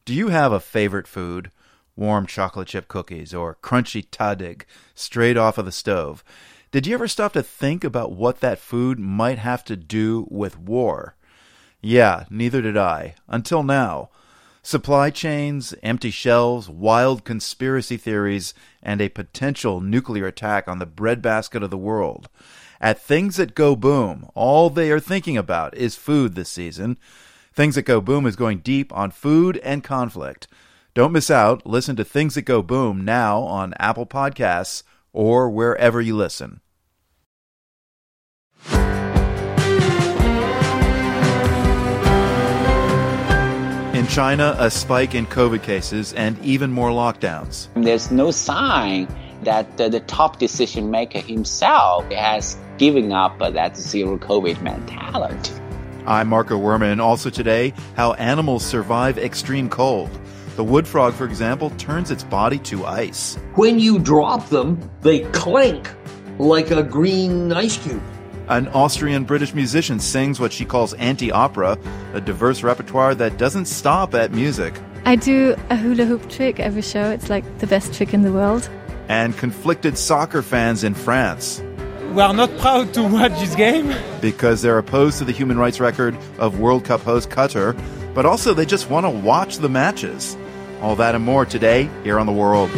Do you have a favorite food? Warm chocolate chip cookies or crunchy tadig straight off of the stove. Did you ever stop to think about what that food might have to do with war? Yeah, neither did I. Until now. Supply chains, empty shelves, wild conspiracy theories, and a potential nuclear attack on the breadbasket of the world. At Things That Go Boom, all they are thinking about is food this season. Things That Go Boom is going deep on food and conflict. Don't miss out. Listen to Things That Go Boom now on Apple Podcasts or wherever you listen. In China, a spike in COVID cases and even more lockdowns. There's no sign that the top decision maker himself has given up that zero COVID mentality. I'm Marco Werman. Also today, how animals survive extreme cold. The wood frog, for example, turns its body to ice. When you drop them, they clink like a green ice cube. An Austrian-British musician sings what she calls anti-opera, a diverse repertoire that doesn't stop at music. I do a hula hoop trick every show. It's like the best trick in the world. And conflicted soccer fans in France. We are not proud to watch this game. Because they're opposed to the human rights record of World Cup host Qatar, but also they just want to watch the matches. All that and more today here on The World.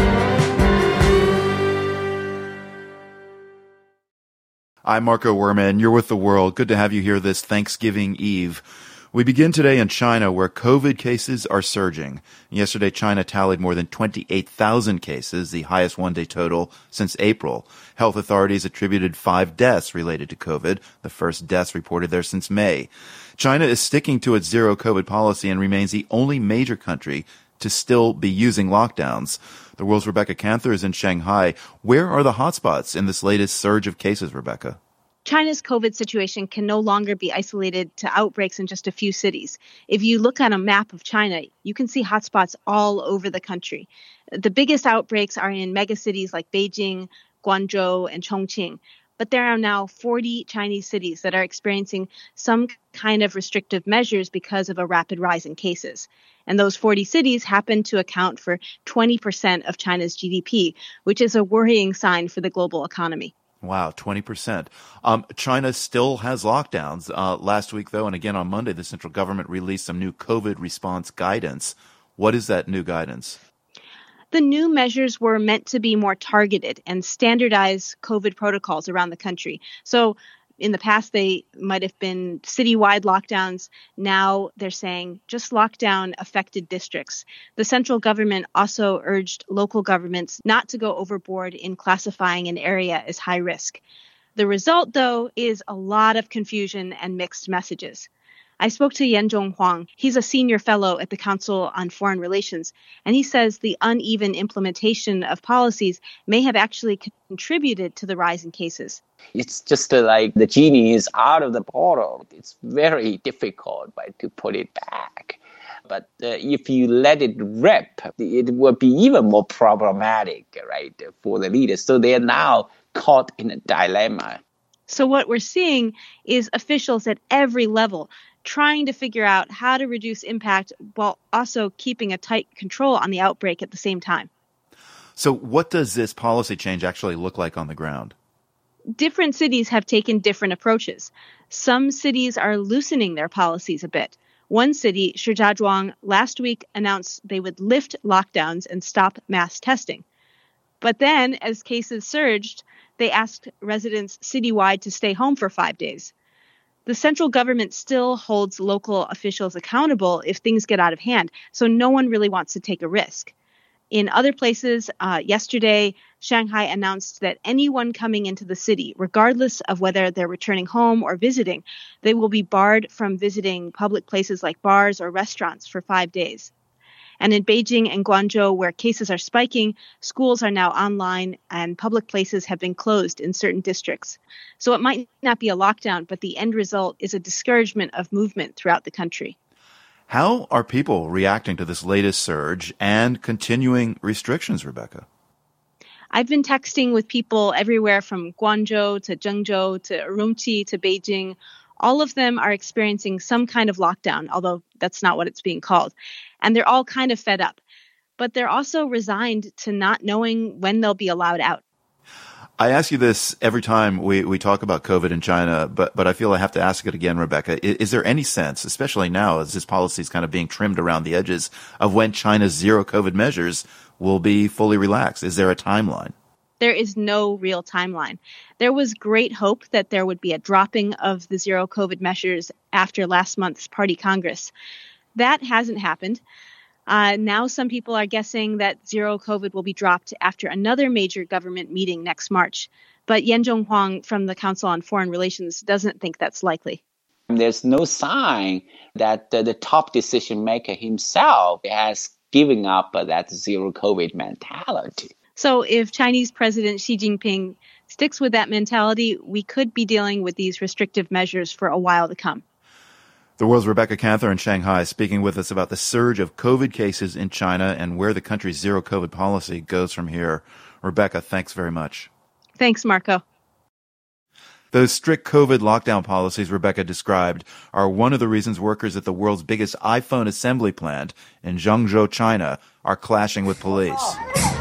I'm Marco Werman. You're with The World. Good to have you here this Thanksgiving Eve. We begin today in China, where COVID cases are surging. Yesterday, China tallied more than 28,000 cases, the highest one-day total since April. Health authorities attributed 5 deaths related to COVID, the first deaths reported there since May. China is sticking to its zero COVID policy and remains the only major country to still be using lockdowns. The World's Rebecca Canther is in Shanghai. Where are the hotspots in this latest surge of cases, Rebecca? China's COVID situation can no longer be isolated to outbreaks in just a few cities. If you look at a map of China, you can see hotspots all over the country. The biggest outbreaks are in megacities like Beijing, Guangzhou, and Chongqing. But there are now 40 Chinese cities that are experiencing some kind of restrictive measures because of a rapid rise in cases. And those 40 cities happen to account for 20% of China's GDP, which is a worrying sign for the global economy. Wow, 20%. China still has lockdowns. Last week, though, and again on Monday, the central government released some new COVID response guidance. What is that new guidance? The new measures were meant to be more targeted and standardize COVID protocols around the country. So in the past, they might have been citywide lockdowns. Now they're saying just lock down affected districts. The central government also urged local governments not to go overboard in classifying an area as high risk. The result, though, is a lot of confusion and mixed messages. I spoke to Yanzhong Huang. He's a senior fellow at the Council on Foreign Relations, and he says the uneven implementation of policies may have actually contributed to the rise in cases. It's just like the genie is out of the bottle. It's very difficult to put it back. But if you let it rip, it will be even more problematic, right, for the leaders. So they are now caught in a dilemma. So what we're seeing is officials at every level trying to figure out how to reduce impact while also keeping a tight control on the outbreak at the same time. So what does this policy change actually look like on the ground? Different cities have taken different approaches. Some cities are loosening their policies a bit. One city, Shijiazhuang, last week announced they would lift lockdowns and stop mass testing. But then, as cases surged, they asked residents citywide to stay home for 5 days. The central government still holds local officials accountable if things get out of hand, so no one really wants to take a risk. In other places, yesterday, Shanghai announced that anyone coming into the city, regardless of whether they're returning home or visiting, they will be barred from visiting public places like bars or restaurants for 5 days. And in Beijing and Guangzhou, where cases are spiking, schools are now online and public places have been closed in certain districts. So it might not be a lockdown, but the end result is a discouragement of movement throughout the country. How are people reacting to this latest surge and continuing restrictions, Rebecca? I've been texting with people everywhere from Guangzhou to Zhengzhou to Urumqi to Beijing. All of them are experiencing some kind of lockdown, although that's not what it's being called. and they're all kind of fed up. But they're also resigned to not knowing when they'll be allowed out. I ask you this every time we talk about COVID in China, but I feel I have to ask it again, Rebecca. Is there any sense, especially now as this policy is kind of being trimmed around the edges, of when China's zero COVID measures will be fully relaxed? Is there a timeline? There is no real timeline. There was great hope that there would be a dropping of the zero COVID measures after last month's Party Congress. That hasn't happened. Now some people are guessing that zero COVID will be dropped after another major government meeting next March. But Yan Zhonghuang from the Council on Foreign Relations doesn't think that's likely. There's no sign that the top decision maker himself has given up that zero COVID mentality. So if Chinese President Xi Jinping sticks with that mentality, we could be dealing with these restrictive measures for a while to come. The World's Rebecca Canther in Shanghai speaking with us about the surge of COVID cases in China and where the country's zero COVID policy goes from here. Rebecca, thanks very much. Thanks, Marco. Those strict COVID lockdown policies Rebecca described are one of the reasons workers at the world's biggest iPhone assembly plant in Zhengzhou, China, are clashing with police.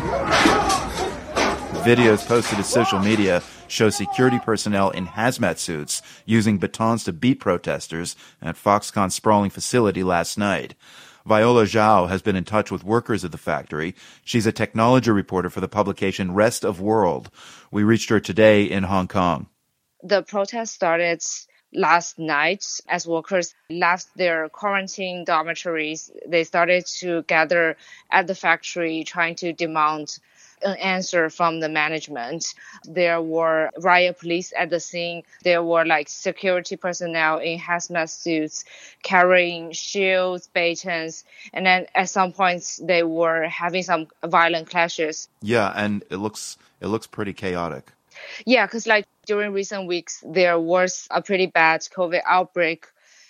Videos posted to social media show security personnel in hazmat suits using batons to beat protesters at Foxconn's sprawling facility last night. Viola Zhao has been in touch with workers at the factory. She's a technology reporter for the publication Rest of World. We reached her today in Hong Kong. The protest started last night as workers left their quarantine dormitories. They started to gather at the factory trying to demand an answer from the management. There were riot police at the scene. There were security personnel in hazmat suits carrying shields, batons, and then at some points they were having some violent clashes. Yeah, and it looks pretty chaotic. Yeah, because during recent weeks there was a pretty bad COVID outbreak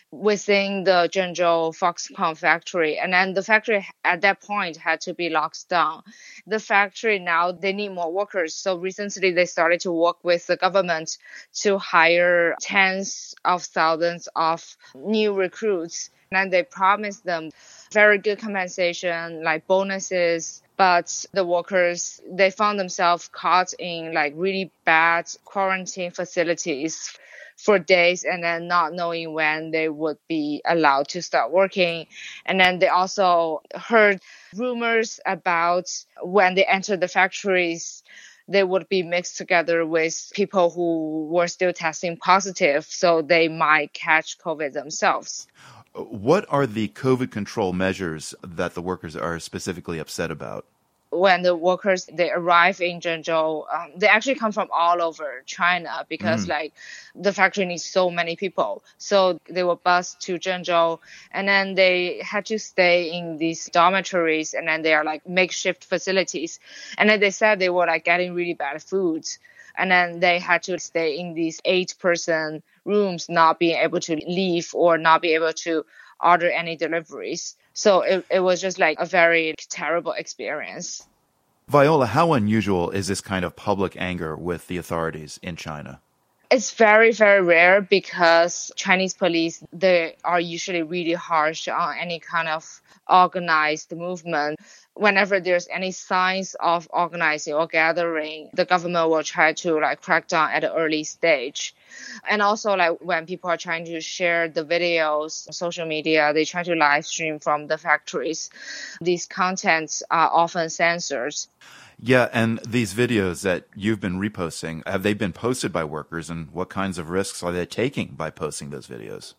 within the Zhengzhou Foxconn factory. And then the factory at that point had to be locked down. The factory now, they need more workers. So recently they started to work with the government to hire tens of thousands of new recruits. And they promised them very good compensation, like bonuses. But the workers, they found themselves caught in really bad quarantine facilities for days and then not knowing when they would be allowed to start working. And then they also heard rumors about when they entered the factories, they would be mixed together with people who were still testing positive, so they might catch COVID themselves. What are the COVID control measures that the workers are specifically upset about? When the workers, they arrive in Zhengzhou, they actually come from all over China because the factory needs so many people. So they were bused to Zhengzhou and then they had to stay in these dormitories and then they are makeshift facilities. And then they said they were getting really bad food. And then they had to stay in these 8-person rooms, not being able to leave or not be able to order any deliveries. So it was just a very terrible experience. Viola, how unusual is this kind of public anger with the authorities in China? It's very, very rare because Chinese police, they are usually really harsh on any kind of organized movement. Whenever there's any signs of organizing or gathering, the government will try to crack down at an early stage. And also when people are trying to share the videos on social media, they try to live stream from the factories. These contents are often censored. Yeah, and these videos that you've been reposting, have they been posted by workers and what kinds of risks are they taking by posting those videos?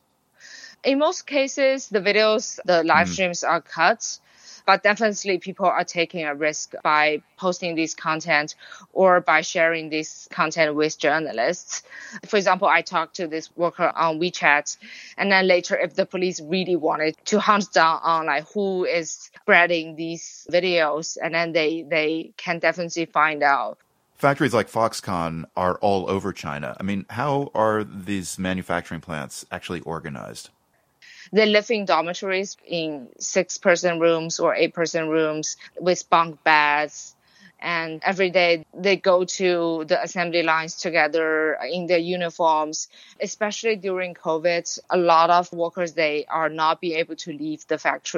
In most cases, the videos, the live streams are cut. But definitely people are taking a risk by posting this content or by sharing this content with journalists. For example, I talked to this worker on WeChat, and then later if the police really wanted to hunt down on who is spreading these videos, and then they can definitely find out. Factories like Foxconn are all over China. I mean, how are these manufacturing plants actually organized? They live in dormitories in 6-person rooms or 8-person rooms with bunk beds. And every day they go to the assembly lines together in their uniforms. Especially during COVID, a lot of workers, they are not being able to leave the factory.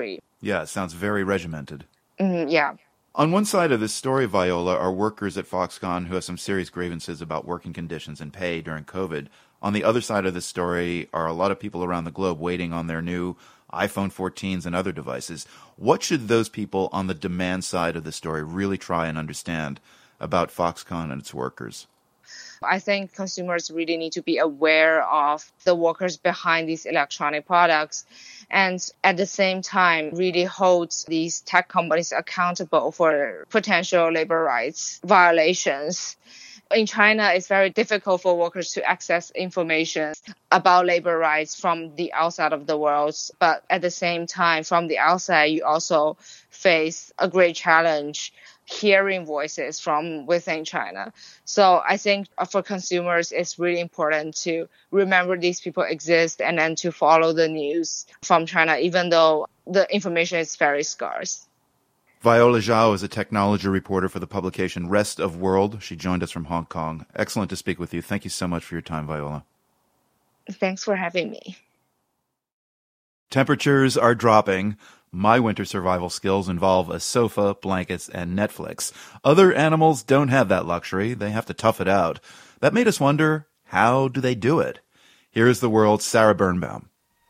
Yeah, it sounds very regimented. Yeah. On one side of this story, Viola, are workers at Foxconn who have some serious grievances about working conditions and pay during COVID. On the other side of this story are a lot of people around the globe waiting on their new iPhone 14s and other devices. What should those people on the demand side of the story really try and understand about Foxconn and its workers? I think consumers really need to be aware of the workers behind these electronic products and at the same time really hold these tech companies accountable for potential labor rights violations. In China, it's very difficult for workers to access information about labor rights from the outside of the world. But at the same time, from the outside, you also face a great challenge hearing voices from within China. So I think for consumers, it's really important to remember these people exist and then to follow the news from China, even though the information is very scarce. Viola Zhao is a technology reporter for the publication Rest of World. She joined us from Hong Kong. Excellent to speak with you. Thank you so much for your time, Viola. Thanks for having me. Temperatures are dropping. My winter survival skills involve a sofa, blankets, and Netflix. Other animals don't have that luxury. They have to tough it out. That made us wonder, how do they do it? Here's the world's Sarah Birnbaum.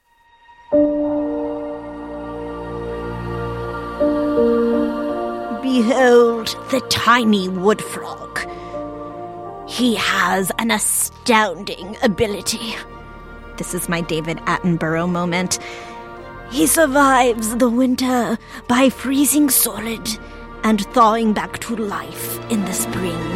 Behold the tiny wood frog. He has an astounding ability. This is my David Attenborough moment. He survives the winter by freezing solid and thawing back to life in the spring.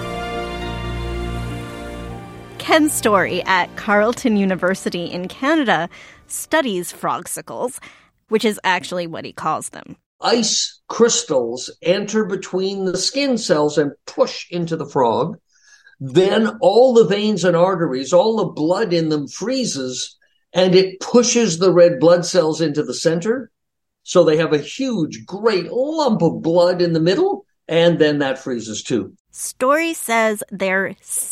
Ken Story at Carleton University in Canada studies frogsicles, which is actually what he calls them. Ice crystals enter between the skin cells and push into the frog. Then all the veins and arteries, all the blood in them freezes, and it pushes the red blood cells into the center. So they have a huge, great lump of blood in the middle, and then that freezes too. Story says they're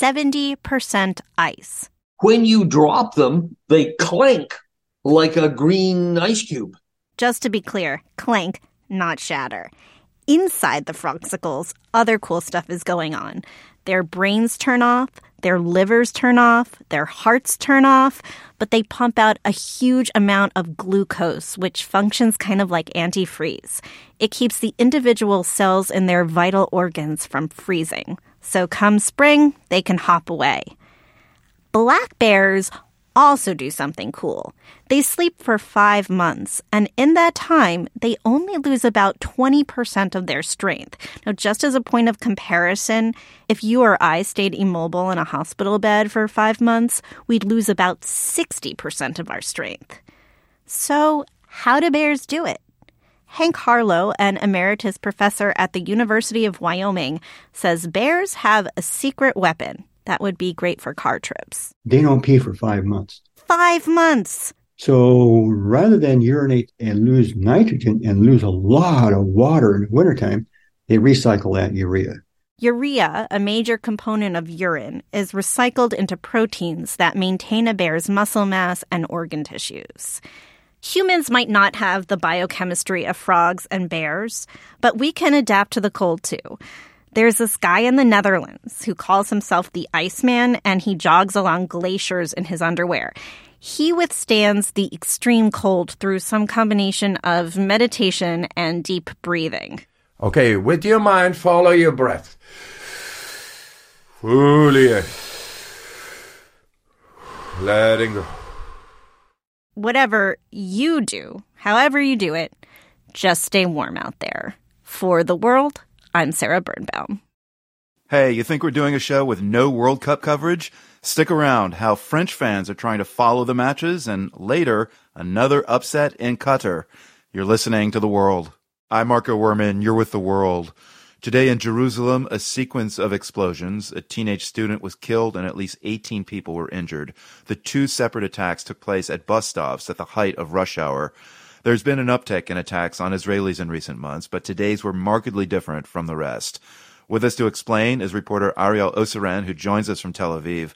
70% ice. When you drop them, they clank like a green ice cube. Just to be clear, clank, not shatter. Inside the frogsicles, other cool stuff is going on. Their brains turn off, their livers turn off, their hearts turn off, but they pump out a huge amount of glucose, which functions kind of like antifreeze. It keeps the individual cells in their vital organs from freezing. So come spring, they can hop away. Black bears also do something cool. They sleep for 5 months, and in that time, they only lose about 20% of their strength. Now, just as a point of comparison, if you or I stayed immobile in a hospital bed for 5 months, we'd lose about 60% of our strength. So, how do bears do it? Hank Harlow, an emeritus professor at the University of Wyoming, says bears have a secret weapon that would be great for car trips. They don't pee for 5 months. 5 months! So rather than urinate and lose nitrogen and lose a lot of water in the wintertime, they recycle that urea. Urea, a major component of urine, is recycled into proteins that maintain a bear's muscle mass and organ tissues. Humans might not have the biochemistry of frogs and bears, but we can adapt to the cold too. There's this guy in the Netherlands who calls himself the Iceman, and he jogs along glaciers in his underwear. He withstands the extreme cold through some combination of meditation and deep breathing. Okay, with your mind, follow your breath. Fully. Letting go. Whatever you do, however you do it, just stay warm out there. For the world, I'm Sarah Birnbaum. Hey, you think we're doing a show with no World Cup coverage? Stick around. How French fans are trying to follow the matches, and later, another upset in Qatar. You're listening to The World. I'm Marco Werman. You're with The World. Today in Jerusalem, a sequence of explosions. A teenage student was killed and at least 18 people were injured. The 2 separate attacks took place at bus stops at the height of rush hour. There's been an uptick in attacks on Israelis in recent months, but today's were markedly different from the rest. With us to explain is reporter Ariel Oseren, who joins us from Tel Aviv.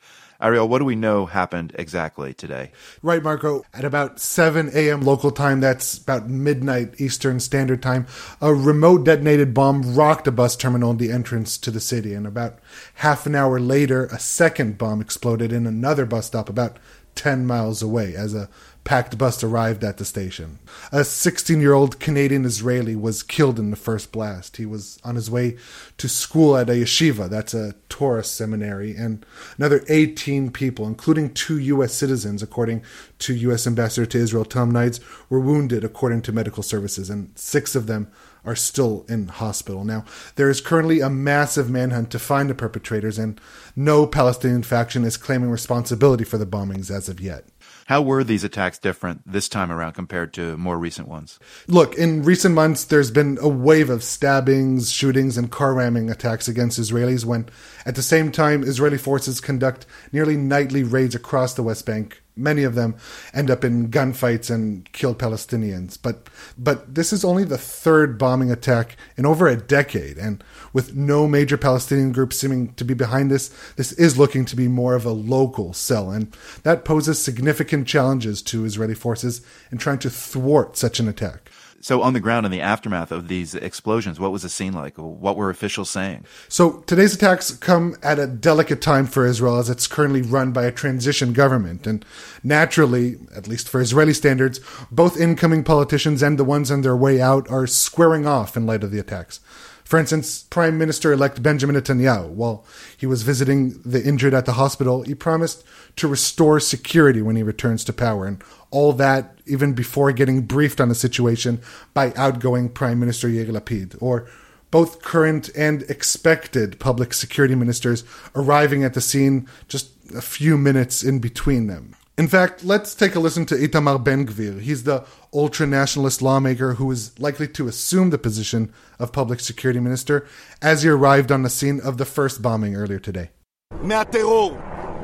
Ariel, what do we know happened exactly today? Right, Marco. At about 7 a.m. local time, that's about midnight Eastern Standard Time, a remote detonated bomb rocked a bus terminal in the entrance to the city. And about half an hour later, a second bomb exploded in another bus stop about 10 miles away as a packed bus arrived at the station. A 16-year-old Canadian Israeli was killed in the first blast. He was on his way to school at a yeshiva, that's a Torah seminary, and another 18 people, including 2 U.S. citizens, according to U.S. Ambassador to Israel Tom Nides, were wounded according to medical services, and 6 of them are still in hospital. Now, there is currently a massive manhunt to find the perpetrators, and no Palestinian faction is claiming responsibility for the bombings as of yet. How were these attacks different this time around compared to more recent ones? Look, in recent months, there's been a wave of stabbings, shootings, and car ramming attacks against Israelis when, at the same time, Israeli forces conduct nearly nightly raids across the West Bank. Many of them end up in gunfights and kill Palestinians. But this is only the third bombing attack in over a decade. And with no major Palestinian group seeming to be behind this is looking to be more of a local cell. And that poses significant challenges to Israeli forces in trying to thwart such an attack. So on the ground in the aftermath of these explosions, what was the scene like? What were officials saying? So today's attacks come at a delicate time for Israel as it's currently run by a transition government. And naturally, at least for Israeli standards, both incoming politicians and the ones on their way out are squaring off in light of the attacks. For instance, Prime Minister-elect Benjamin Netanyahu, while he was visiting the injured at the hospital, he promised to restore security when he returns to power. And all that even before getting briefed on the situation by outgoing Prime Minister Yair Lapid, or both current and expected public security ministers arriving at the scene just a few minutes in between them. In fact, let's take a listen to Itamar Ben-Gvir. He's the ultra-nationalist lawmaker who is likely to assume the position of public security minister as he arrived on the scene of the first bombing earlier today. מהטרור.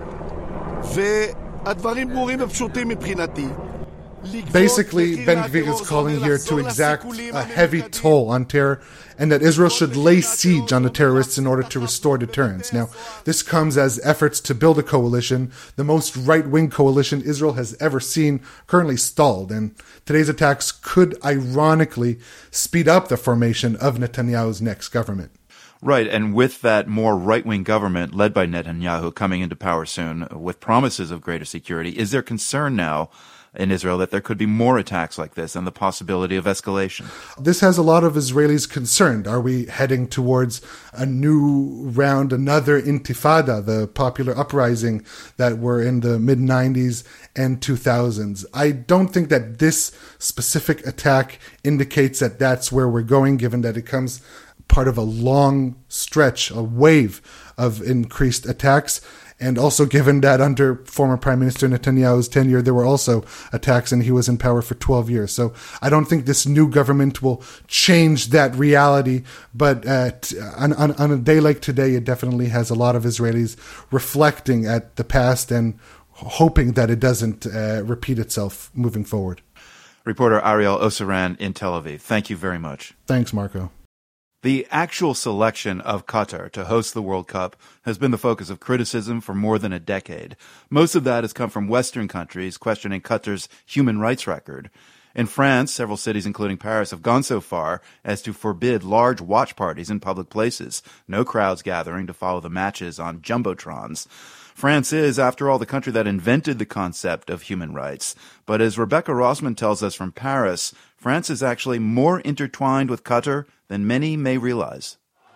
והדברים ברורים ופשוטים מבחינתי. Basically, Ben-Gvir is calling here to exact a heavy toll on terror and that Israel should lay siege on the terrorists in order to restore deterrence. Now, this comes as efforts to build a coalition, the most right-wing coalition Israel has ever seen, currently stalled. And today's attacks could ironically speed up the formation of Netanyahu's next government. Right, and with that more right-wing government led by Netanyahu coming into power soon, with promises of greater security, is there concern now in Israel that there could be more attacks like this and the possibility of escalation? This has a lot of Israelis concerned. Are we heading towards a new round, another intifada, the popular uprising that were in the mid-90s and 2000s? I don't think that this specific attack indicates that that's where we're going, given that it comes part of a long stretch, a wave of increased attacks. And also given that under former Prime Minister Netanyahu's tenure, there were also attacks and he was in power for 12 years. So I don't think this new government will change that reality. But on a day like today, it definitely has a lot of Israelis reflecting at the past and hoping that it doesn't repeat itself moving forward. Reporter Ariel Osaran in Tel Aviv. Thank you very much. Thanks, Marco. The actual selection of Qatar to host the World Cup has been the focus of criticism for more than a decade. Most of that has come from Western countries questioning Qatar's human rights record. In France, several cities, including Paris, have gone so far as to forbid large watch parties in public places, no crowds gathering to follow the matches on jumbotrons. France is, after all, the country that invented the concept of human rights. But as Rebecca Rossman tells us from Paris, France is actually more intertwined with Qatar than many may realize.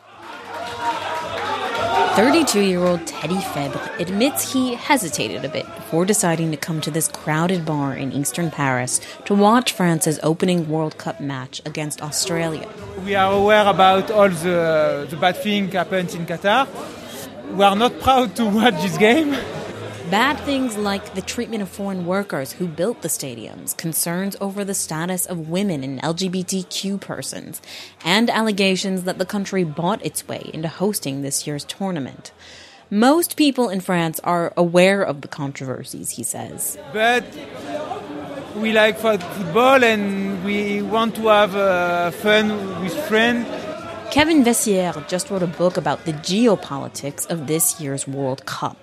32-year-old Teddy Febre admits he hesitated a bit before deciding to come to this crowded bar in eastern Paris to watch France's opening World Cup match against Australia. We are aware about all the bad things happened in Qatar. We are not proud to watch this game. Bad things like the treatment of foreign workers who built the stadiums, concerns over the status of women and LGBTQ persons, and allegations that the country bought its way into hosting this year's tournament. Most people in France are aware of the controversies, he says. But we like football and we want to have fun with friends. Kevin Vessière just wrote a book about the geopolitics of this year's World Cup.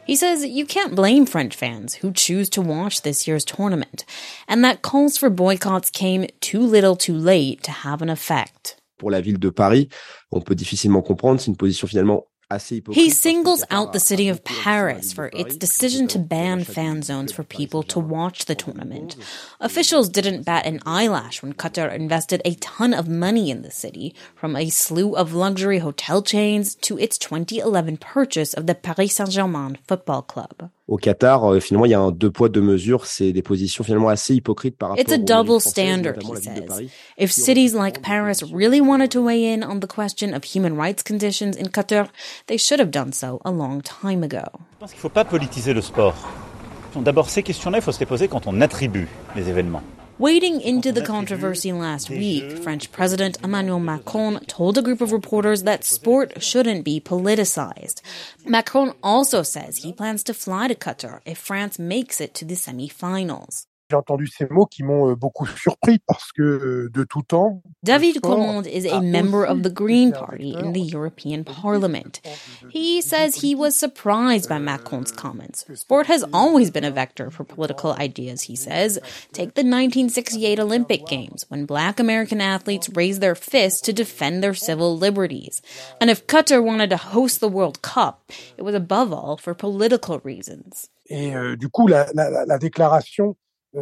He says you can't blame French fans who choose to watch this year's tournament, and that calls for boycotts came too little too late to have an effect. Pour la ville de Paris, on peut difficilement comprendre, c'est une position finalement He singles out the city of Paris for its decision to ban fan zones for people to watch the tournament. Officials didn't bat an eyelash when Qatar invested a ton of money in the city, from a slew of luxury hotel chains to its 2011 purchase of the Paris Saint-Germain football club. Au Qatar, finalement, il y a un deux poids, deux mesures. C'est des positions finalement assez hypocrites par rapport It's a double standard, he says. If cities like Paris really wanted to weigh in on the question of human rights conditions in Qatar, they should have done so a long time ago. Je pense qu'il ne faut pas politiser le sport. D'abord, ces questions-là, il faut se les poser quand on attribue les événements. Wading into the controversy last week, French President Emmanuel Macron told a group of reporters that sport shouldn't be politicized. Macron also says he plans to fly to Qatar if France makes it to the semi-finals. J'ai entendu ces mots qui m'ont beaucoup surpris parce que de tout temps. David Commande is a member of the Green Party in the European Parliament. He says he was surprised by Macron's comments. Sport has always been a vector for political ideas, he says. Take the 1968 Olympic Games, when Black American athletes raised their fists to defend their civil liberties. And if Qatar wanted to host the World Cup, it was above all for political reasons. Et du coup, la déclaration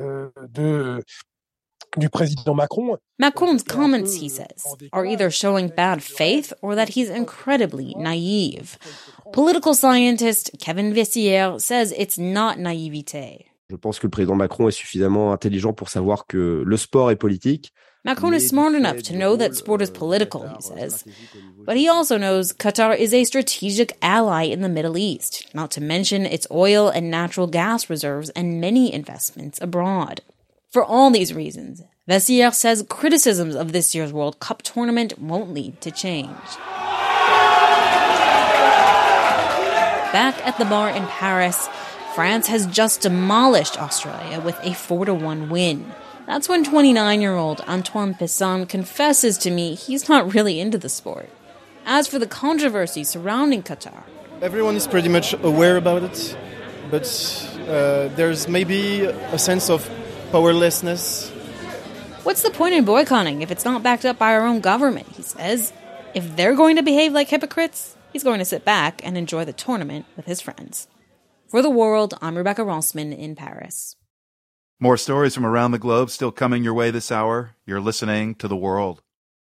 du président Macron. Macron's comments, he says, are either showing bad faith or that he's incredibly naive. Political scientist Kevin Vessière says it's not naivete. Je pense que le président Macron est suffisamment intelligent pour savoir que le sport est politique. Macron is smart enough to know that sport is political, he says. But he also knows Qatar is a strategic ally in the Middle East, not to mention its oil and natural gas reserves and many investments abroad. For all these reasons, Vessière says criticisms of this year's World Cup tournament won't lead to change. Back at the bar in Paris, France has just demolished Australia with a 4-1 win. That's when 29-year-old Antoine Pessan confesses to me he's not really into the sport. As for the controversy surrounding Qatar, everyone is pretty much aware about it, but there's maybe a sense of powerlessness. What's the point in boycotting if it's not backed up by our own government, he says. If they're going to behave like hypocrites, he's going to sit back and enjoy the tournament with his friends. For The World, I'm Rebecca Rossman in Paris. More stories from around the globe still coming your way this hour. You're listening to The World.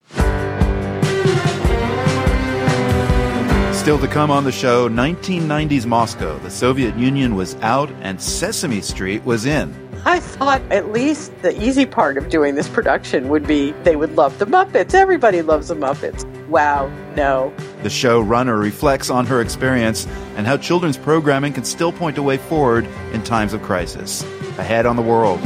Still to come on the show, 1990s Moscow. The Soviet Union was out and Sesame Street was in. I thought at least the easy part of doing this production would be they would love the Muppets. Everybody loves the Muppets. Wow, no. The showrunner reflects on her experience and how children's programming can still point a way forward in times of crisis. Ahead on The World.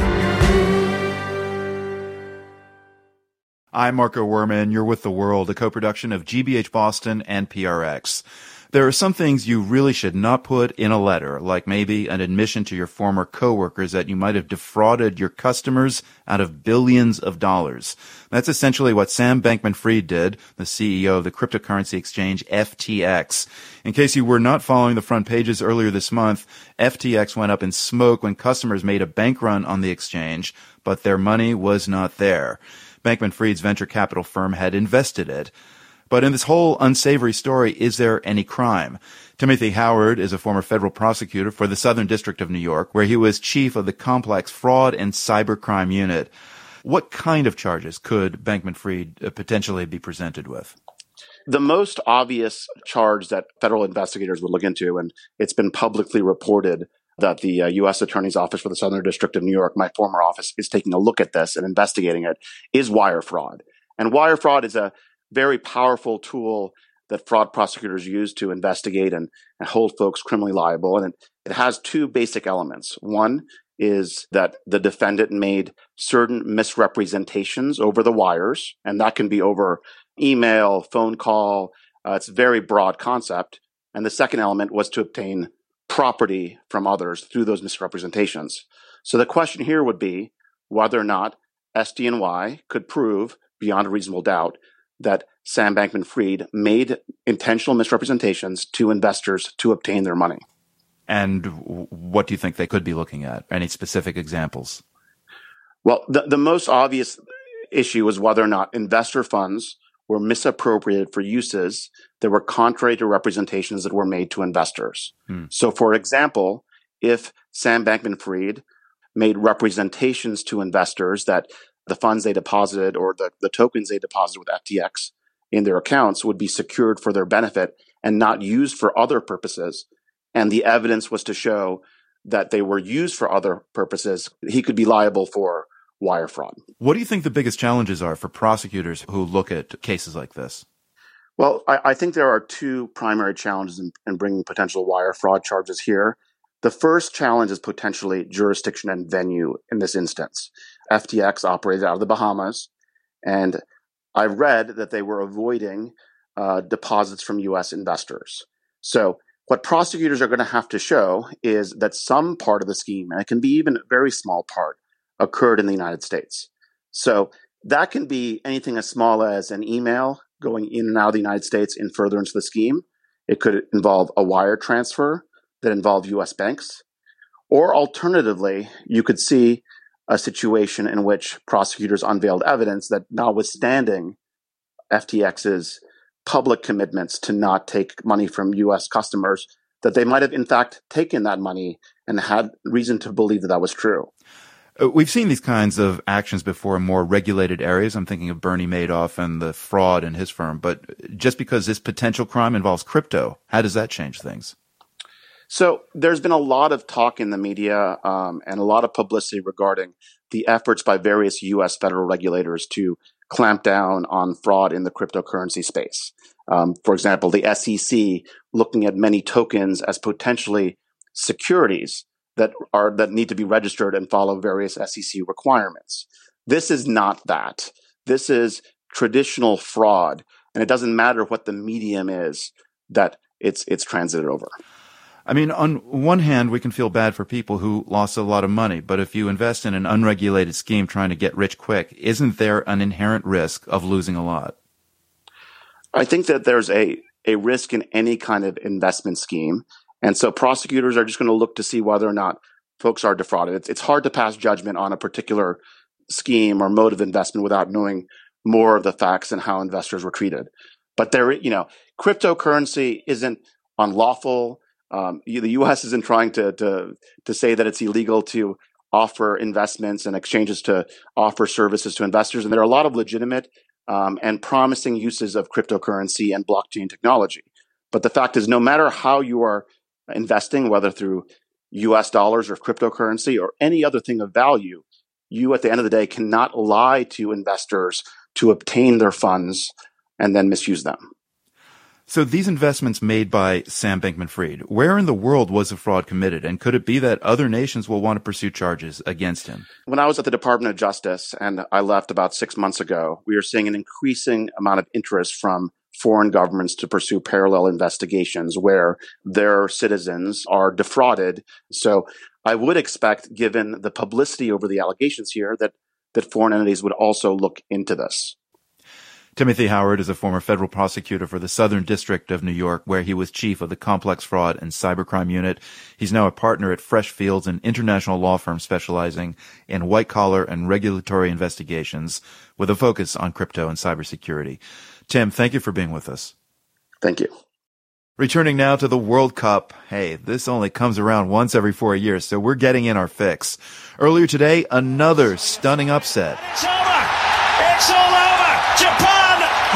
I'm Marco Werman. You're with The World, a co-production of GBH Boston and PRX. There are some things you really should not put in a letter, like maybe an admission to your former coworkers that you might have defrauded your customers out of billions of dollars. That's essentially what Sam Bankman-Fried did, the CEO of the cryptocurrency exchange FTX. In case you were not following the front pages earlier this month, FTX went up in smoke when customers made a bank run on the exchange, but their money was not there. Bankman-Fried's venture capital firm had invested it. But in this whole unsavory story, is there any crime? Timothy Howard is a former federal prosecutor for the Southern District of New York, where he was chief of the complex fraud and cybercrime unit. What kind of charges could Bankman-Fried potentially be presented with? The most obvious charge that federal investigators would look into, and it's been publicly reported that the U.S. Attorney's Office for the Southern District of New York, my former office, is taking a look at this and investigating it, is wire fraud. And wire fraud is a very powerful tool that fraud prosecutors use to investigate and hold folks criminally liable. And it has two basic elements. One is that the defendant made certain misrepresentations over the wires, and that can be over email, phone call. It's a very broad concept. And the second element was to obtain property from others through those misrepresentations. So the question here would be whether or not SDNY could prove beyond a reasonable doubt that Sam Bankman-Fried made intentional misrepresentations to investors to obtain their money. And what do you think they could be looking at? Any specific examples? Well, the most obvious issue is whether or not investor funds were misappropriated for uses that were contrary to representations that were made to investors. So, for example, if Sam Bankman-Fried made representations to investors that the funds they deposited or the tokens they deposited with FTX in their accounts would be secured for their benefit and not used for other purposes, and the evidence was to show that they were used for other purposes, he could be liable for wire fraud. What do you think the biggest challenges are for prosecutors who look at cases like this? Well, I think there are two primary challenges in bringing potential wire fraud charges here. The first challenge is potentially jurisdiction and venue in this instance. FTX operated out of the Bahamas, and I read that they were avoiding deposits from U.S. investors. So what prosecutors are going to have to show is that some part of the scheme, and it can be even a very small part, occurred in the United States. So that can be anything as small as an email going in and out of the United States in furtherance of the scheme. It could involve a wire transfer that involved U.S. banks. Or alternatively, you could see a situation in which prosecutors unveiled evidence that notwithstanding FTX's public commitments to not take money from U.S. customers, that they might have in fact taken that money and had reason to believe that that was true. We've seen these kinds of actions before in more regulated areas. I'm thinking of Bernie Madoff and the fraud in his firm. But just because this potential crime involves crypto, how does that change things? So there's been a lot of talk in the media and a lot of publicity regarding the efforts by various U.S. federal regulators to clamp down on fraud in the cryptocurrency space. For example, the SEC looking at many tokens as potentially securities that need to be registered and follow various SEC requirements. This is not that. This is traditional fraud, and it doesn't matter what the medium is that it's transited over. I mean, on one hand, we can feel bad for people who lost a lot of money, but if you invest in an unregulated scheme trying to get rich quick, isn't there an inherent risk of losing a lot? I think that there's a risk in any kind of investment scheme. And so prosecutors are just going to look to see whether or not folks are defrauded. It's hard to pass judgment on a particular scheme or mode of investment without knowing more of the facts and how investors were treated. But cryptocurrency isn't unlawful. The U.S. isn't trying to say that it's illegal to offer investments and exchanges to offer services to investors. And there are a lot of legitimate and promising uses of cryptocurrency and blockchain technology. But the fact is, no matter how you are investing, whether through U.S. dollars or cryptocurrency or any other thing of value, you at the end of the day cannot lie to investors to obtain their funds and then misuse them. So these investments made by Sam Bankman-Fried, where in the world was the fraud committed? And could it be that other nations will want to pursue charges against him? When I was at the Department of Justice and I left about 6 months ago, we are seeing an increasing amount of interest from foreign governments to pursue parallel investigations where their citizens are defrauded. So I would expect, given the publicity over the allegations here, that foreign entities would also look into this. Timothy Howard is a former federal prosecutor for the Southern District of New York, where he was chief of the Complex Fraud and Cybercrime Unit. He's now a partner at Freshfields, an international law firm specializing in white-collar and regulatory investigations with a focus on crypto and cybersecurity. Tim, thank you for being with us. Thank you. Returning now to the World Cup. Hey, this only comes around once every 4 years, so we're getting in our fix. Earlier today, another stunning upset. It's over! It's all over! Japan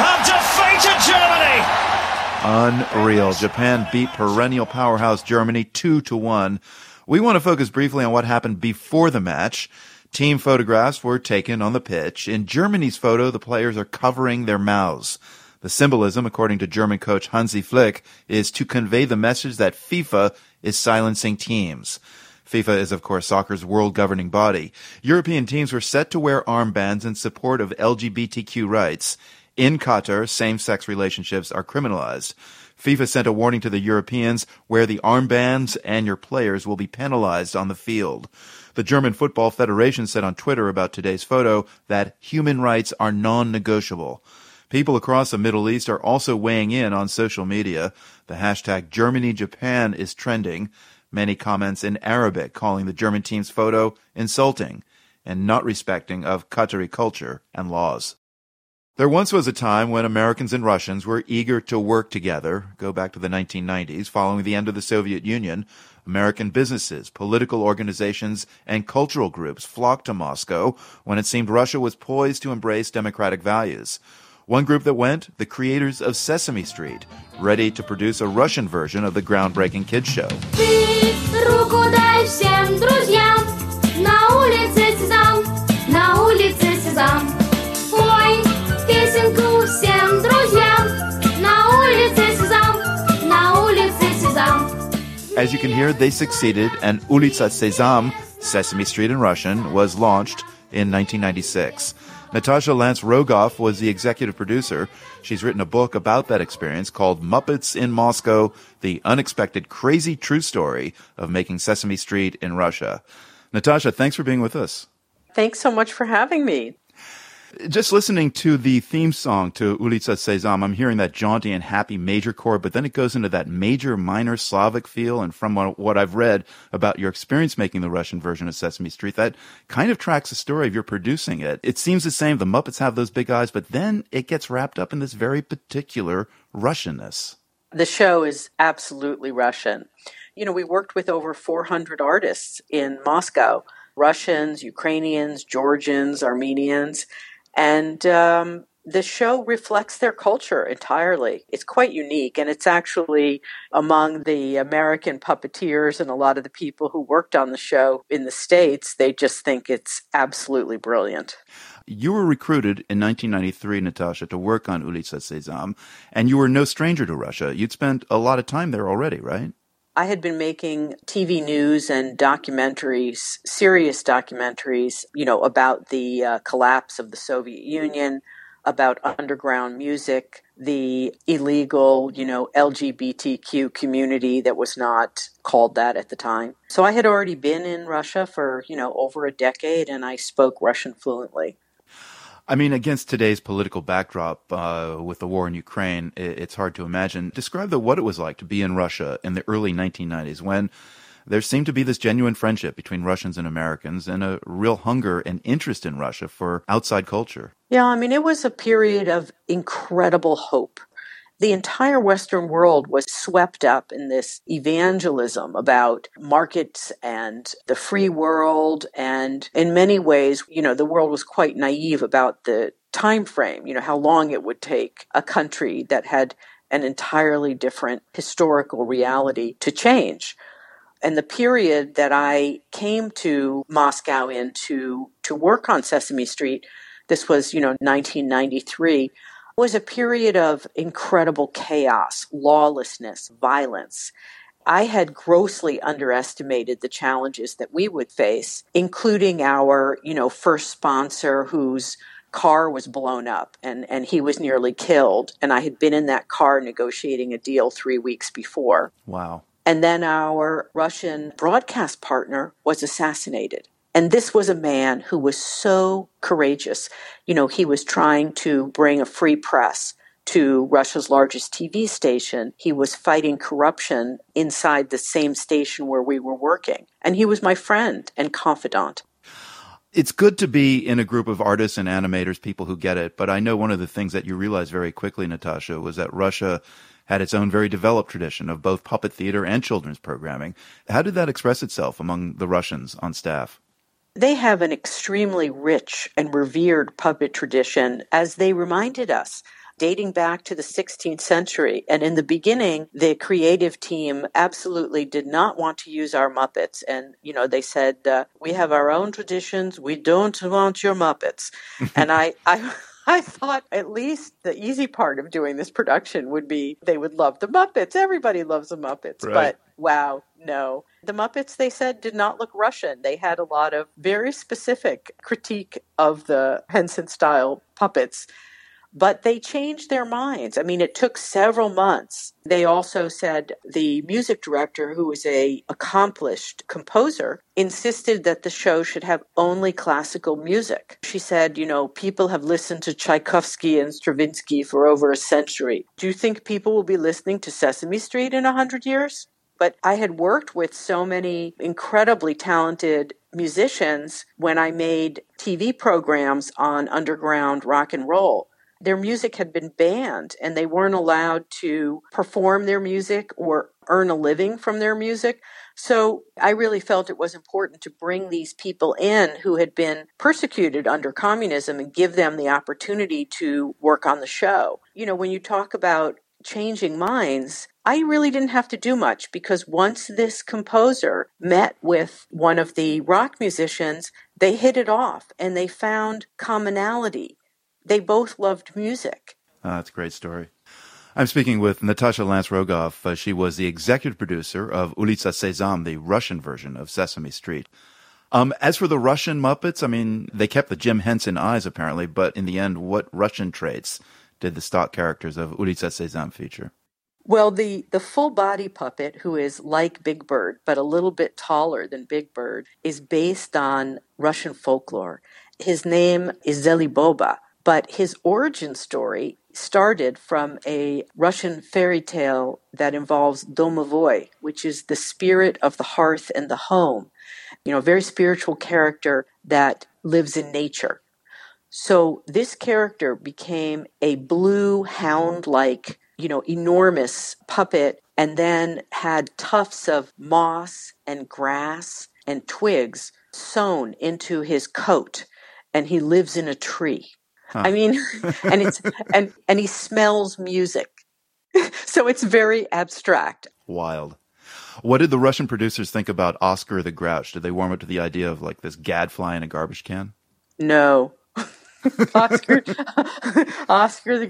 have defeated Germany! Unreal. Japan beat perennial powerhouse Germany 2-1. We want to focus briefly on what happened before the match. Team photographs were taken on the pitch. In Germany's photo, the players are covering their mouths. The symbolism, according to German coach Hansi Flick, is to convey the message that FIFA is silencing teams. FIFA is, of course, soccer's world governing body. European teams were set to wear armbands in support of LGBTQ rights. In Qatar, same-sex relationships are criminalized. FIFA sent a warning to the Europeans: wear the armbands and your players will be penalized on the field. The German Football Federation said on Twitter about today's photo that human rights are non-negotiable. People across the Middle East are also weighing in on social media. The hashtag GermanyJapan is trending. Many comments in Arabic calling the German team's photo insulting and not respecting of Qatari culture and laws. There once was a time when Americans and Russians were eager to work together. Go back to the 1990s. Following the end of the Soviet Union, American businesses, political organizations, and cultural groups flocked to Moscow when it seemed Russia was poised to embrace democratic values. One group that went, the creators of Sesame Street, ready to produce a Russian version of the groundbreaking kids show. As you can hear, they succeeded, and Ulica Sezam, Sesame Street in Russian, was launched in 1996. Natasha Lance Rogoff was the executive producer. She's written a book about that experience called Muppets in Moscow, The Unexpected Crazy True Story of Making Sesame Street in Russia. Natasha, thanks for being with us. Thanks so much for having me. Just listening to the theme song to Ulica Sezam, I'm hearing that jaunty and happy major chord, but then it goes into that major minor Slavic feel. And from what I've read about your experience making the Russian version of Sesame Street, that kind of tracks the story of your producing it. It seems the same. The Muppets have those big eyes, but then it gets wrapped up in this very particular Russianness. The show is absolutely Russian. You know, we worked with over 400 artists in Moscow, Russians, Ukrainians, Georgians, Armenians. And the show reflects their culture entirely. It's quite unique, and it's actually among the American puppeteers and a lot of the people who worked on the show in the States, they just think it's absolutely brilliant. You were recruited in 1993, Natasha, to work on Ulica Sezam, and you were no stranger to Russia. You'd spent a lot of time there already, right? I had been making TV news and documentaries, serious documentaries, you know, about the collapse of the Soviet Union, about underground music, the illegal, you know, LGBTQ community that was not called that at the time. So I had already been in Russia for, you know, over a decade, and I spoke Russian fluently. I mean, against today's political backdrop with the war in Ukraine, it's hard to imagine. Describe what it was like to be in Russia in the early 1990s when there seemed to be this genuine friendship between Russians and Americans and a real hunger and interest in Russia for outside culture. Yeah, I mean, it was a period of incredible hope. The entire Western world was swept up in this evangelism about markets and the free world. And in many ways, you know, the world was quite naive about the time frame, you know, how long it would take a country that had an entirely different historical reality to change. And the period that I came to Moscow in to work on Sesame Street, this was, you know, 1993, was a period of incredible chaos, lawlessness, violence. I had grossly underestimated the challenges that we would face, including our, you know, first sponsor whose car was blown up and he was nearly killed. And I had been in that car negotiating a deal 3 weeks before. Wow. And then our Russian broadcast partner was assassinated. And this was a man who was so courageous. You know, he was trying to bring a free press to Russia's largest TV station. He was fighting corruption inside the same station where we were working. And he was my friend and confidant. It's good to be in a group of artists and animators, people who get it. But I know one of the things that you realized very quickly, Natasha, was that Russia had its own very developed tradition of both puppet theater and children's programming. How did that express itself among the Russians on staff? They have an extremely rich and revered puppet tradition, as they reminded us, dating back to the 16th century. And in the beginning, the creative team absolutely did not want to use our Muppets. And, you know, they said, we have our own traditions. We don't want your Muppets. And I thought at least the easy part of doing this production would be they would love the Muppets. Everybody loves the Muppets. Right. But wow, no. The Muppets, they said, did not look Russian. They had a lot of very specific critique of the Henson-style puppets. But they changed their minds. I mean, it took several months. They also said the music director, who was an accomplished composer, insisted that the show should have only classical music. She said, you know, people have listened to Tchaikovsky and Stravinsky for over a century. Do you think people will be listening to Sesame Street in 100 years? But I had worked with so many incredibly talented musicians when I made TV programs on underground rock and roll. Their music had been banned and they weren't allowed to perform their music or earn a living from their music. So I really felt it was important to bring these people in who had been persecuted under communism and give them the opportunity to work on the show. You know, when you talk about changing minds, I really didn't have to do much because once this composer met with one of the rock musicians, they hit it off and they found commonality. They both loved music. That's a great story. I'm speaking with Natasha Lance-Rogoff. She was the executive producer of Ulica Sesam, the Russian version of Sesame Street. As for the Russian Muppets, I mean, they kept the Jim Henson eyes, apparently, but in the end, what Russian traits did the stock characters of Ulica Sesam feature? Well, the full-body puppet, who is like Big Bird, but a little bit taller than Big Bird, is based on Russian folklore. His name is Zeliboba, but his origin story started from a Russian fairy tale that involves Domovoy, which is the spirit of the hearth and the home. You know, a very spiritual character that lives in nature. So this character became a blue hound-like, you know, enormous puppet, and then had tufts of moss and grass and twigs sewn into his coat, and he lives in a tree. Huh. I mean, and it's and he smells music. So it's very abstract. Wild. What did the Russian producers think about Oscar the Grouch? Did they warm up to the idea of like this gadfly in a garbage can? No. Oscar the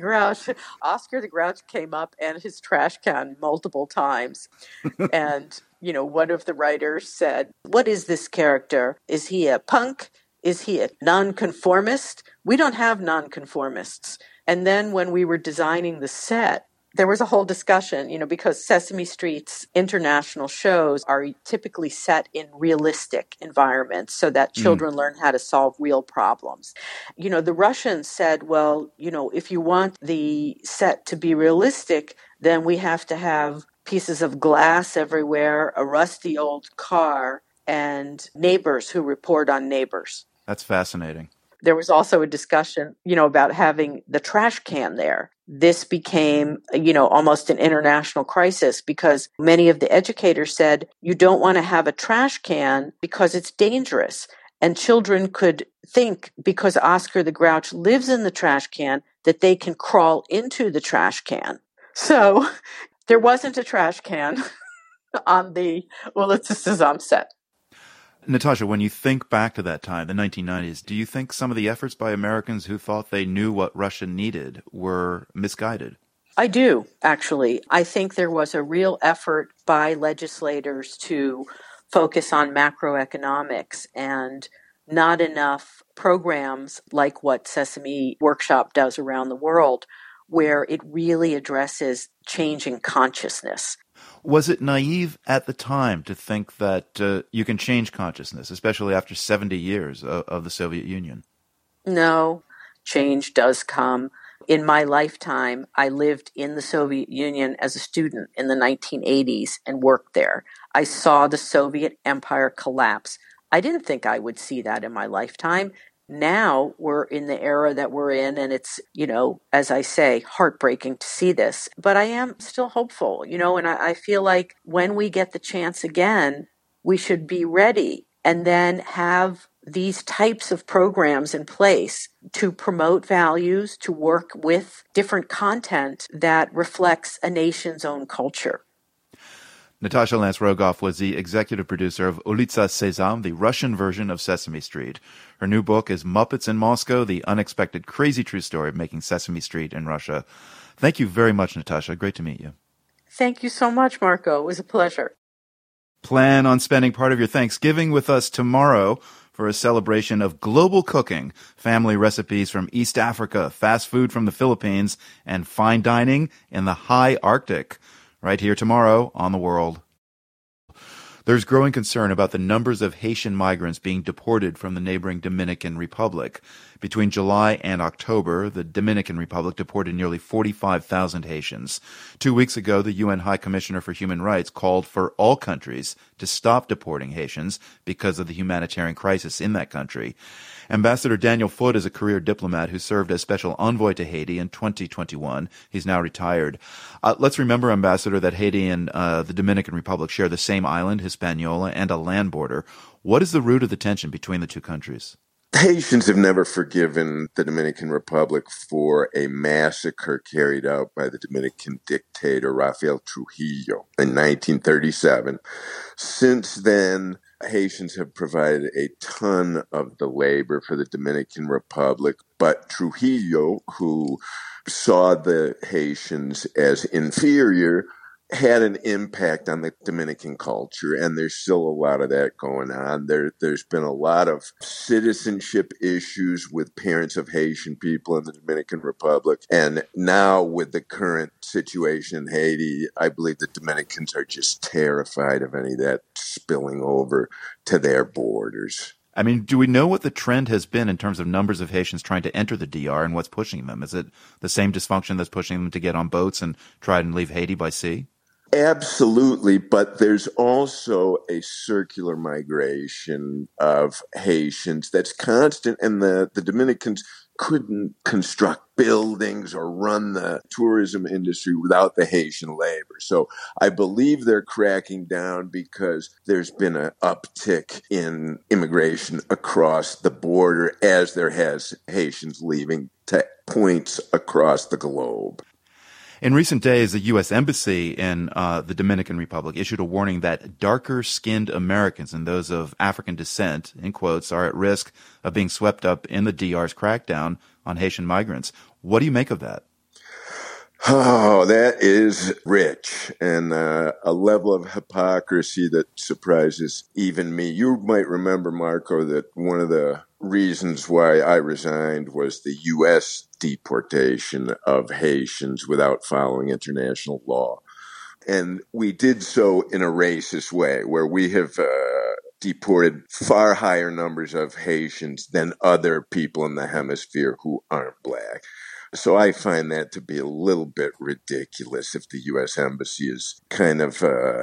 Grouch came up and his trash can multiple times. And, you know, one of the writers said, "What is this character? Is he a punk? Is he a nonconformist? We don't have nonconformists." And then when we were designing the set, there was a whole discussion, you know, because Sesame Street's international shows are typically set in realistic environments so that children learn how to solve real problems. You know, the Russians said, well, you know, if you want the set to be realistic, then we have to have pieces of glass everywhere, a rusty old car, and neighbors who report on neighbors. That's fascinating. There was also a discussion, you know, about having the trash can there. This became, you know, almost an international crisis because many of the educators said, you don't want to have a trash can because it's dangerous. And children could think because Oscar the Grouch lives in the trash can that they can crawl into the trash can. So there wasn't a trash can on the Ulica Sesam set. Natasha, when you think back to that time, the 1990s, do you think some of the efforts by Americans who thought they knew what Russia needed were misguided? I do, actually. I think there was a real effort by legislators to focus on macroeconomics and not enough programs like what Sesame Workshop does around the world, where it really addresses changing consciousness. Was it naive at the time to think that you can change consciousness, especially after 70 years of the Soviet Union? No, change does come. In my lifetime, I lived in the Soviet Union as a student in the 1980s and worked there. I saw the Soviet Empire collapse. I didn't think I would see that in my lifetime. Now we're in the era that we're in, and it's, you know, as I say, heartbreaking to see this. But I am still hopeful, you know, and I feel like when we get the chance again, we should be ready and then have these types of programs in place to promote values, to work with different content that reflects a nation's own culture. Natasha Lance-Rogoff was the executive producer of Ulica Sesam, the Russian version of Sesame Street. Her new book is Muppets in Moscow, the unexpected crazy true story of making Sesame Street in Russia. Thank you very much, Natasha. Great to meet you. Thank you so much, Marco. It was a pleasure. Plan on spending part of your Thanksgiving with us tomorrow for a celebration of global cooking, family recipes from East Africa, fast food from the Philippines, and fine dining in the high Arctic. Right here tomorrow on The World. There's growing concern about the numbers of Haitian migrants being deported from the neighboring Dominican Republic. Between July and October, the Dominican Republic deported nearly 45,000 Haitians. 2 weeks ago, the UN High Commissioner for Human Rights called for all countries to stop deporting Haitians because of the humanitarian crisis in that country. Ambassador Daniel Foote is a career diplomat who served as special envoy to Haiti in 2021. He's now retired. Let's remember, Ambassador, that Haiti and the Dominican Republic share the same island, Hispaniola, and a land border. What is the root of the tension between the two countries? Haitians have never forgiven the Dominican Republic for a massacre carried out by the Dominican dictator Rafael Trujillo in 1937. Since then, Haitians have provided a ton of the labor for the Dominican Republic, but Trujillo, who saw the Haitians as inferior, had an impact on the Dominican culture, and there's still a lot of that going on. There's been a lot of citizenship issues with parents of Haitian people in the Dominican Republic, and now with the current situation in Haiti, I believe the Dominicans are just terrified of any of that spilling over to their borders. I mean, do we know what the trend has been in terms of numbers of Haitians trying to enter the DR and what's pushing them? Is it the same dysfunction that's pushing them to get on boats and try and leave Haiti by sea? Absolutely, but there's also a circular migration of Haitians that's constant, and the Dominicans couldn't construct buildings or run the tourism industry without the Haitian labor. So I believe they're cracking down because there's been an uptick in immigration across the border as there has Haitians leaving to points across the globe. In recent days, the U.S. Embassy in the Dominican Republic issued a warning that darker-skinned Americans and those of African descent, in quotes, are at risk of being swept up in the DR's crackdown on Haitian migrants. What do you make of that? Oh, that is rich and a level of hypocrisy that surprises even me. You might remember, Marco, that one of the reasons why I resigned was the U.S. deportation of Haitians without following international law. And we did so in a racist way, where we have deported far higher numbers of Haitians than other people in the hemisphere who aren't black. So I find that to be a little bit ridiculous if the U.S. Embassy is kind of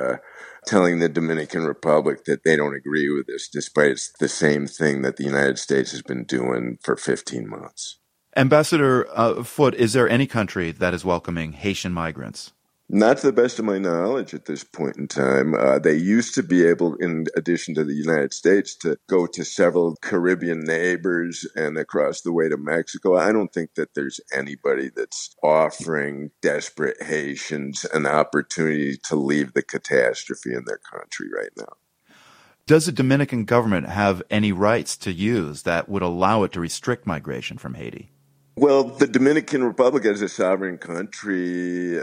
telling the Dominican Republic that they don't agree with this, despite it's the same thing that the United States has been doing for 15 months. Ambassador Foote, is there any country that is welcoming Haitian migrants? Not to the best of my knowledge at this point in time. They used to be able, in addition to the United States, to go to several Caribbean neighbors and across the way to Mexico. I don't think that there's anybody that's offering desperate Haitians an opportunity to leave the catastrophe in their country right now. Does the Dominican government have any rights to use that would allow it to restrict migration from Haiti? Well, the Dominican Republic as a sovereign country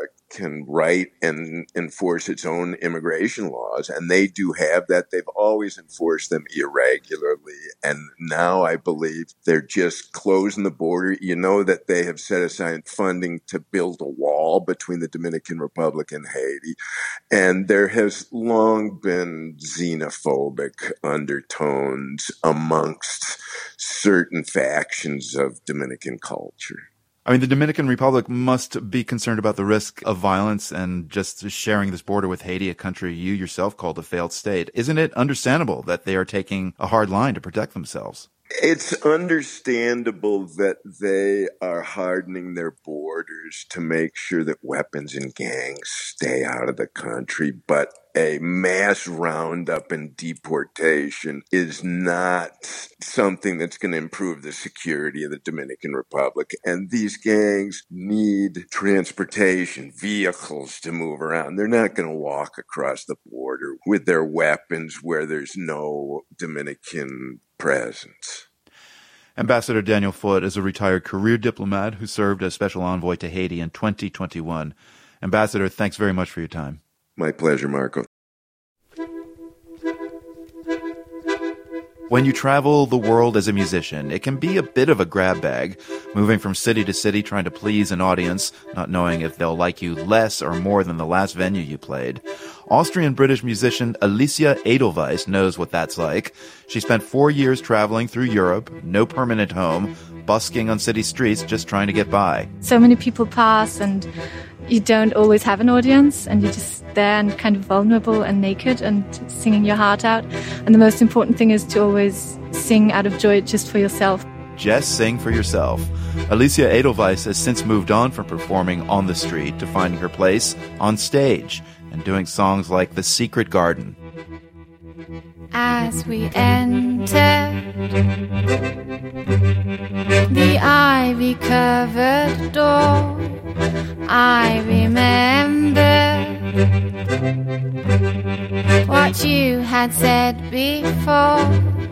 can write and enforce its own immigration laws, and they do have that. They've always enforced them irregularly, and now I believe they're just closing the border. You know that they have set aside funding to build a wall between the Dominican Republic and Haiti, and there has long been xenophobic undertones amongst certain factions of Dominican culture. I mean, the Dominican Republic must be concerned about the risk of violence and just sharing this border with Haiti, a country you yourself called a failed state. Isn't it understandable that they are taking a hard line to protect themselves? It's understandable that they are hardening their borders to make sure that weapons and gangs stay out of the country, but a mass roundup and deportation is not something that's going to improve the security of the Dominican Republic. And these gangs need transportation, vehicles to move around. They're not going to walk across the border with their weapons where there's no Dominican presence. Ambassador Daniel Foote is a retired career diplomat who served as special envoy to Haiti in 2021. Ambassador, thanks very much for your time. My pleasure, Marco. When you travel the world as a musician, it can be a bit of a grab bag, moving from city to city trying to please an audience, not knowing if they'll like you less or more than the last venue you played. Austrian-British musician Alicia Edelweiss knows what that's like. She spent 4 years traveling through Europe, no permanent home, busking on city streets just trying to get by. So many people pass and you don't always have an audience and you're just there and kind of vulnerable and naked and singing your heart out. And the most important thing is to always sing out of joy just for yourself. Just sing for yourself. Alicia Edelweiss has since moved on from performing on the street to finding her place on stage and doing songs like The Secret Garden. As we entered the ivy-covered door, I remember what you had said before.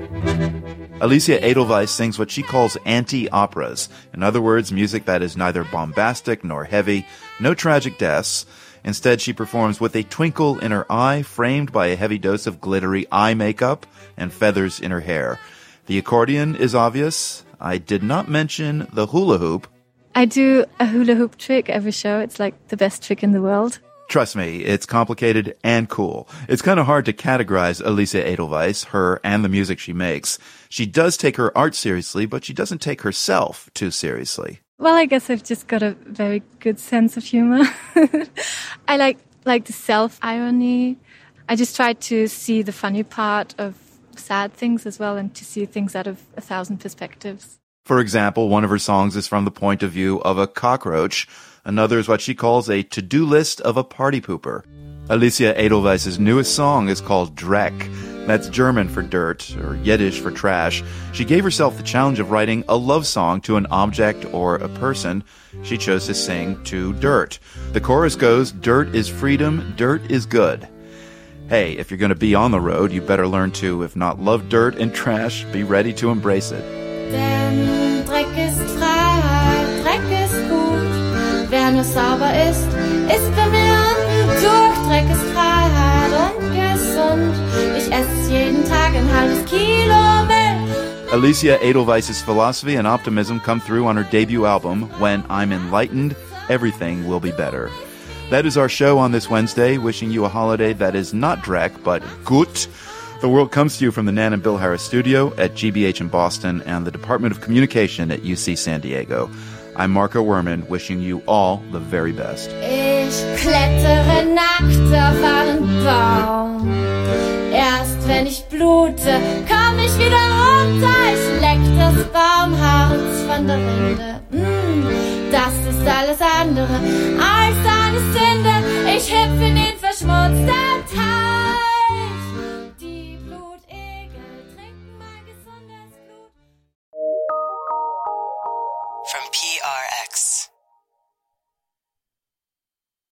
Alicia Edelweiss sings what she calls anti-operas. In other words, music that is neither bombastic nor heavy, no tragic deaths. Instead, she performs with a twinkle in her eye, framed by a heavy dose of glittery eye makeup and feathers in her hair. The accordion is obvious. I did not mention the hula hoop. I do a hula hoop trick every show. It's like the best trick in the world. Trust me, it's complicated and cool. It's kind of hard to categorize Alicia Edelweiss, her and the music she makes. She does take her art seriously, but she doesn't take herself too seriously. Well, I guess I've just got a very good sense of humor. I like the self-irony. I just try to see the funny part of sad things as well and to see things out of 1,000 perspectives. For example, one of her songs is from the point of view of a cockroach. Another is what she calls a to-do list of a party pooper. Alicia Edelweiss's newest song is called Dreck. That's German for dirt, or Yiddish for trash. She gave herself the challenge of writing a love song to an object or a person. She chose to sing to dirt. The chorus goes, dirt is freedom, dirt is good. Hey, if you're going to be on the road, you better learn to, if not love dirt and trash, be ready to embrace it. Denn Dreck ist Freiheit, Dreck ist gut. Wer nur sauber ist, ist bei mir durch. Dreck ist Freiheit und gesund. Ich esse jeden Tag ein halbes Kilo Milch. Alicia Edelweiss's philosophy and optimism come through on her debut album, When I'm Enlightened, Everything Will Be Better. That is our show on this Wednesday, wishing you a holiday that is not Dreck, but gut. The World comes to you from the Nan and Bill Harris studio at GBH in Boston and the Department of Communication at UC San Diego. I'm Marco Werman, wishing you all the very best. Ich klettere nackt auf einen Baum. Erst wenn ich blute, komm ich wieder runter. Ich leck das Baumharz von der Rinde. Das ist alles andere als eine Sünde. Ich hüpf in den verschmutzten